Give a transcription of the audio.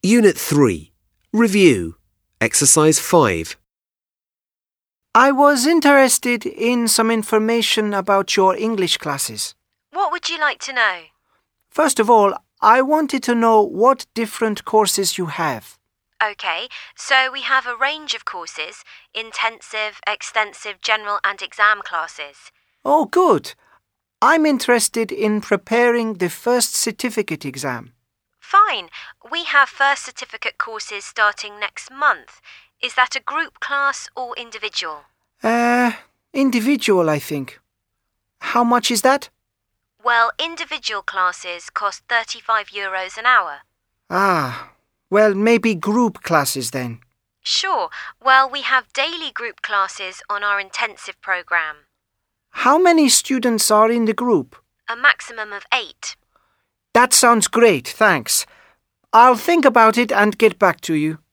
Unit 3. Review. Exercise 5. I was interested in some information about your English classes. What would you like to know? First of all, I wanted to know what different courses you have. OK, so we have a range of courses: intensive, extensive, general and exam classes. Oh, good. I'm interested in preparing the first certificate exam. Fine. We have first certificate courses starting next month. Is that a group class or individual? Individual, I think. How much is that? Well, individual classes cost €35 an hour. Well, maybe group classes then. Sure. Well, we have daily group classes on our intensive program. How many students are in the group? A maximum of 8. That sounds great, thanks. I'll think about it and get back to you.